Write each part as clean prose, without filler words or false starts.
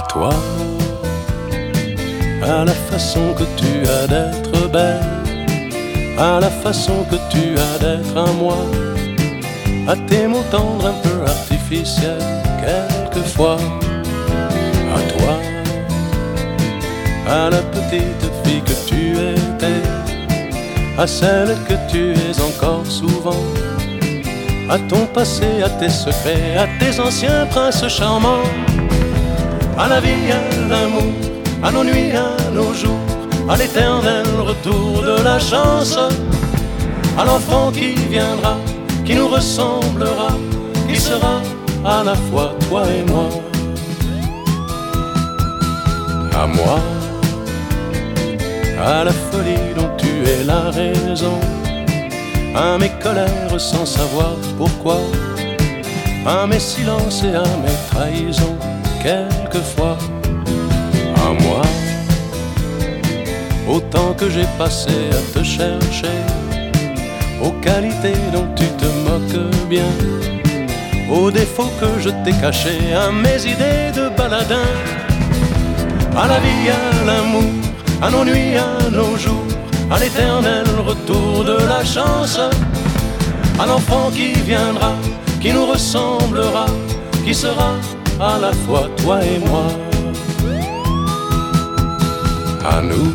Toi, à la façon que tu as d'être belle, à la façon que tu as d'être à moi, à tes mots tendres un peu artificiels quelquefois. À toi, à la petite fille que tu étais, à celle que tu es encore souvent, à ton passé, à tes secrets, à tes anciens princes charmants, à la vie, à l'amour, à nos nuits, à nos jours, à l'éternel retour de la chance, à l'enfant qui viendra, qui nous ressemblera, qui sera à la fois toi et moi. À moi, à la folie dont tu es la raison, à mes colères sans savoir pourquoi, à mes silences et à mes trahisons quelquefois. À moi, au temps que j'ai passé à te chercher, aux qualités dont tu te moques bien, aux défauts que je t'ai cachés, à mes idées de baladin, à la vie, à l'amour, à nos nuits, à nos jours, à l'éternel retour de la chance, à l'enfant qui viendra, qui nous ressemblera, qui sera à la fois toi et moi. À nous,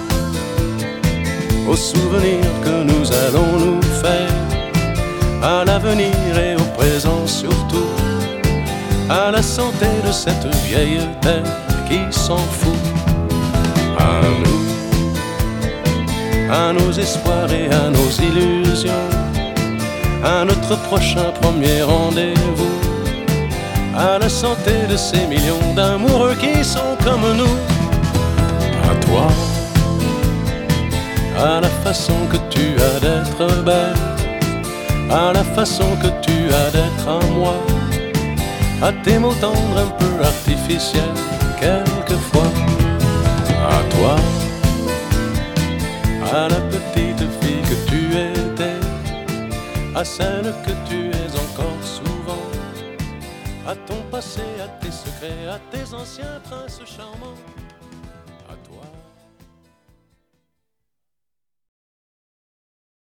aux souvenirs que nous allons nous faire, à l'avenir et au présent surtout, à la santé de cette vieille terre qui s'en fout. À nous, à nos espoirs et à nos illusions, à notre prochain premier rendez-vous, à la santé de ces millions d'amoureux qui sont comme nous. À toi, à la façon que tu as d'être belle, à la façon que tu as d'être à moi, à tes mots tendres un peu artificiels quelquefois. À toi, à la petite fille que tu étais, à celle que tu es encore souvent, à ton passé, à tes secrets, à tes anciens princes charmants.